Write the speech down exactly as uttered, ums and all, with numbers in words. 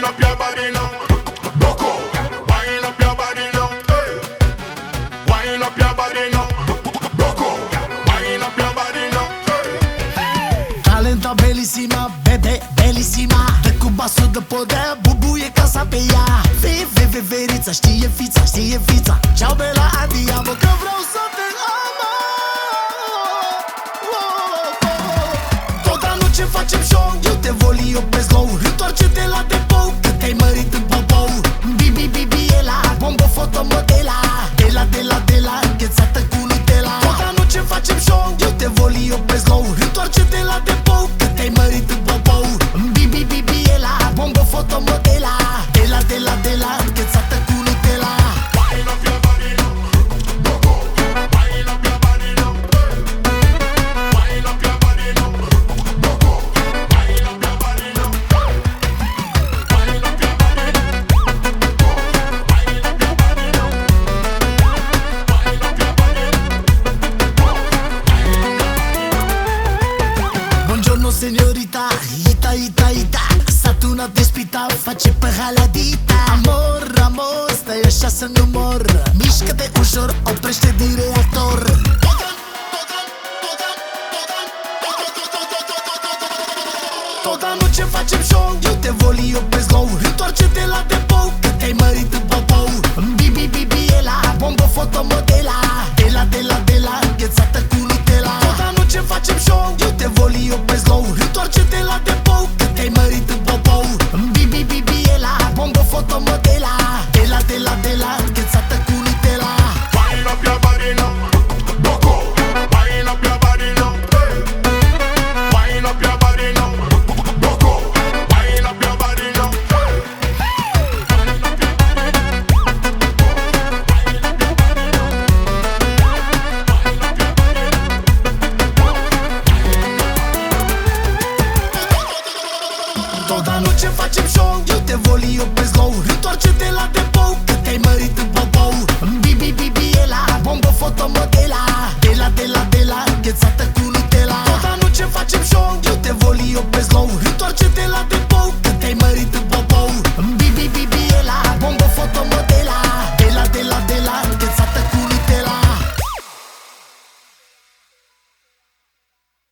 up your body now. Boko, wind up your body now. Hey. Wind up your body now. Boko, wind up your body now. Hey. Talenta bellissima, bebe bellissima. Dă cu basul de podea, bubuie casa pe ea. Ve, ve, ve, verița, știe fița, știe fița. Ceau be la andiamo că vreau să te am. Tot anul ce facem show, eu te voli, eu pe slow. Întoarce-te la depou, că te-ai mărit în popou. Bibi, bibi, e la bombă, fotomodela. De la, de la, de la, înghețată cu Nutella. Tot anul ce facem show, eu te voli, eu pe slow. Întoarce-te la depou, că te-ai mărit în popou. Bibi, bibi, e la bombă, fotomodela. De la, de la, de la, înghețată cu Nutella. Wind up your body now. Boko, wind up your body now. Wind up your body now. Boko, wind up your body now. Wind up your body now. Wind up your body now. Wind up your body now. Buongiorno signorita, ita, ita, ita. Satuna despita, face pe haladita. Amor, amor, stai așa să nu mor. Mișcă-te ușor, oprește din reactor. Tot anul ce facem show, eu te voli, eu pe slow. Întoarce-te la depou, că te-ai mărit în popou. Bibi, bibi, e la bombă, fotomodela. De la, de la, de la, înghețată cu Nutella. Tot anul ce facem show, eu te voli, eu pe slow. Întoarce-te la depou, că te-ai mărit în popou. Bibi, bibi, e la bombă, fotomodela. De la, de la, de la, înghețată cu Nutella. Wind up your body now. Boko, wind up your body now. Hey. Wind up your body now. Boko, wind up your body now. Hey. Wind up your body now. Wind up your body now. Wind up your body now. Tot anul ce facem